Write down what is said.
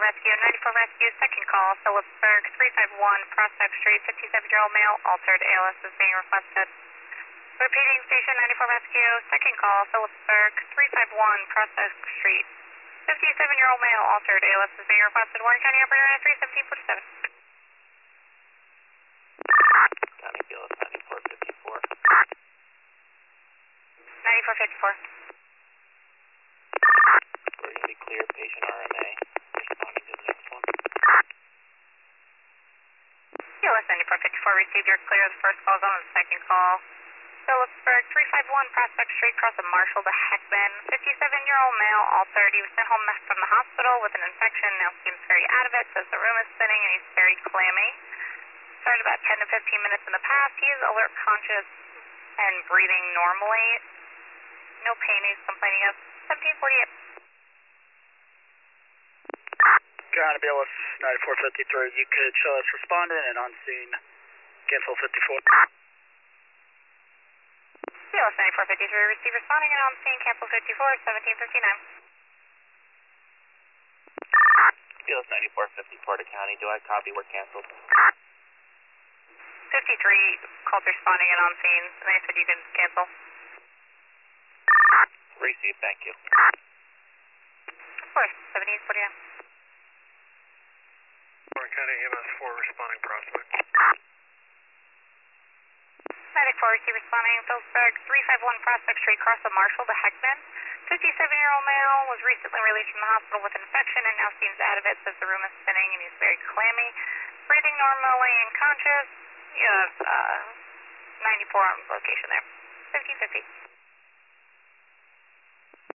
Rescue, 94 Rescue, second call, Phillipsburg, 351 Prospect Street, 57-year-old male, altered ALS is being requested. Repeating, Station 94 Rescue, second call, Phillipsburg, 351 Prospect Street, 57-year-old male, altered ALS is being requested. Warren County Operator 93747. County BLS 9454. 9454. We're going to be clear, patient RMA. Responding to the next one. BLS 9454 received your clear. The first call is on the second call. Phillipsburg, 351 Prospect Street, cross of Marshall to Heckman. 57-year-old male, altered. He was sent home from the hospital with an infection. Now seems very out of it. Says the room is spinning and he's very clammy. Started about 10 to 15 minutes in the past. He is alert, conscious, and breathing normally. No pain he's complaining of. 1748. County BLS 9453, you could show us respondent and on scene, cancel 54. BLS 9453, receive responding and on scene, cancel 54, 1759. BLS 9454 to county. Do I copy? We're canceled. 53 called responding and on scene, and they said you can cancel. Receive, thank you. Of course, 1749. Warren County MS4 responding Prospect. Medic 4 receive responding, Phillipsburg, 351 Prospect Street, cross of Marshall to Heckman. 57-year-old male was recently released from the hospital with an infection and now seems out of it, says the room is spinning and he's very clammy. Breathing normally and conscious. You have 94 on location there. 1550.